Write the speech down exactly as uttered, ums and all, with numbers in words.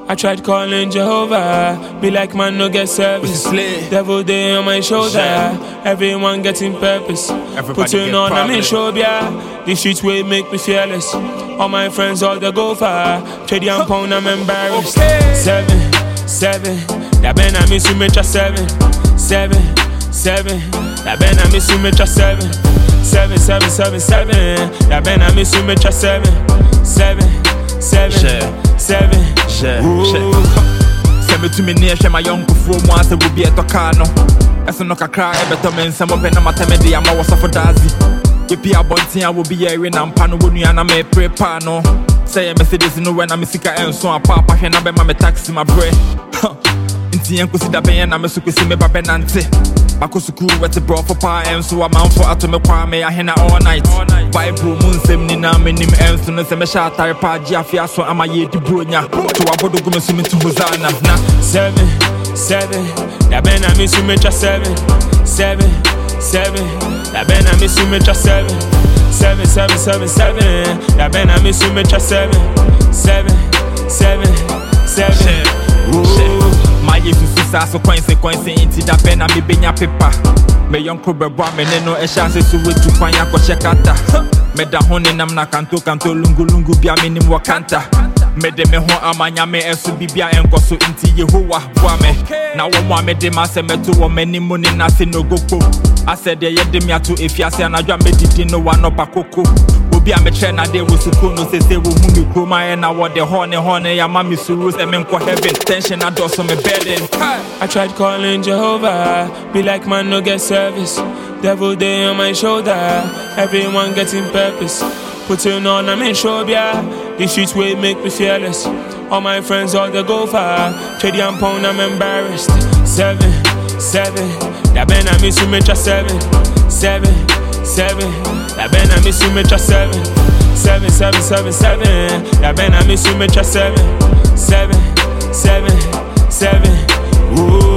I tried calling Jehovah, be like man no get service. Devil day on my shoulder, yeah. Everyone getting purpose. Everybody putting on I'm in show, yeah. The streets will make me fearless. All my friends all they go far. Trade and pound I'm embarrassed. Okay. Seven, seven, that ben I miss you metra seven. Seven, seven, that ben I miss you metra seven. Seven, seven, seven, seven, that ben I miss you metra seven. Seven, seven, seven. Send me to me near my young fool once it will be a tocano. As no cry, better men, some of them are temedy, I'm a for dazi. If you are bonting, I will be a ring and pano when you and I may pray pano. Say a message no when I'm a sicker and so a papa and I bet my taxi my bread. Inti yanku si da ben na me so kwesi me ba benante bakosuku wete bro for pa en so amanfo atome kwa me ahena all night bible mu nsem ni na menim enso no se me sha atare pa gi afia so amaye di bronya to wabodo go me so me to hosana na seven seven da ben na me so me tra seven seven seven da ben na me so me tra seven seven seven seven seven da ben na me so me tra seven seven seven seven my Jesus is so consequence into that pen and me benya paper. Me young crowd boy me no a chance to wait to find a kochekata. Me da hone nam na kanto kanto lungu lungu bia minim wakanta. Me de me ho amanya me enso bibia enkoso inti Yehowa boa me. Na wo mo me de ma se me to wo mani muni na se no goko. I said ye de me ato efiase anadwa me didi no wa no bakoko. Obi a me tre na de wo suko no se se wo hu me kroma e na wo de hone hone ya ma me suru se me nko heaven tension na do so me burden. I tried calling Jehovah, be like man no get service. Devil day on my shoulder, everyone getting purpose. Putting on I'm in show, yeah. The streets will make me fearless. All my friends all they go far. Trade and pound I'm embarrassed. Seven, seven, that ben I miss you metra seven. Seven, seven, that ben I miss you metra seven. Seven, seven, seven, seven, that ben I miss you metra seven. Seven, seven, seven. Ooh.